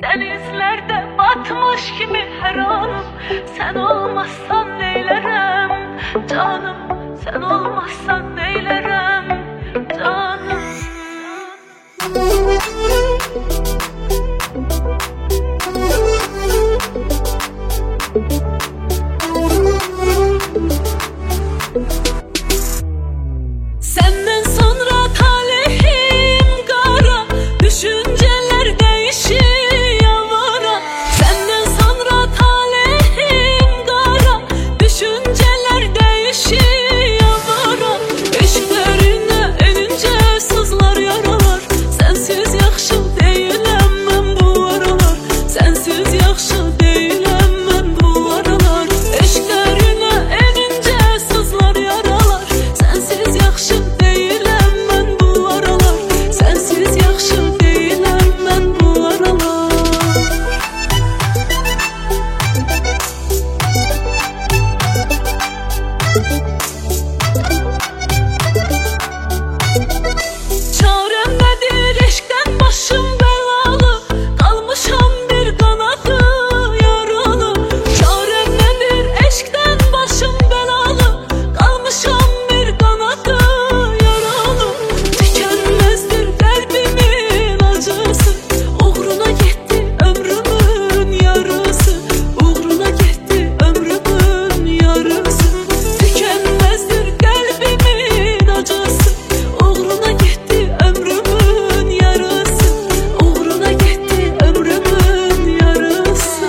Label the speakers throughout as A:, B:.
A: Denizlerde batmış gibi her anım. Sen olmazsan neylerem canım, sen olmazsan neylerem canım. Senden sonra talihim kara, düşünceler değişiyor vara. Senden sonra talihim kara, düşünceler değişiyor vara. Eşiklerine enince sızlar yaralar. Sensiz yaxşı değilim ben bu aralar. Sensiz yaxşı değilim ben bu aralar. Eşiklerine enince sızlar yaralar. Sensiz yaxşı değilim ben bu aralar. Sensiz yaxşı değilim ben bu aralar. Çarem nedir eşkten başım belalı, kalmışam bir kanadı yaralı. Çarem nedir eşkten başım belalı, kalmışam bir kanadı yaralı. Tükenmezdir kalbimin acısı, uğruna gitti ömrümün yarısı. Uğruna gitti ömrümün yarısı. Tükenmezdir kalbimin acısı, uğruna gitti ömrümün yarısı. Uğruna gitti ömrümün yarısı.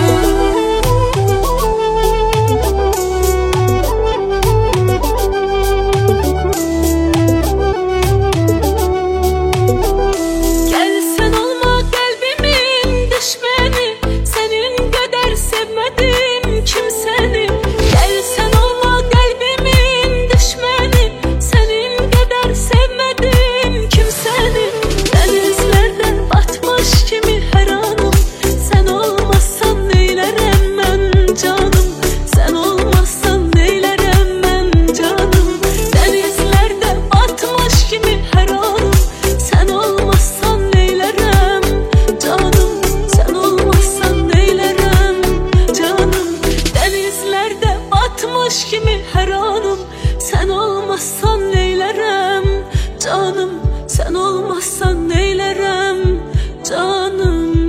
A: Gel sen olma kalbimin düşmeni, senin kadar sevmedim kimseni. Gel sen olma kalbimin düşmeni, senin kadar sevmedim kimseni. Denizlerde batmış kimi her anım, sen olmazsan neylerem ben canım. Sen olmazsan neylerem ben canım. Denizlerde batmış kimi her anım, sen olmazsan neylerem canım. Sen olmazsan neylerem canım. Denizlerde batmış kimi her anım, sen olmazsan neylerem canım. Sen olmazsan neylerem canım.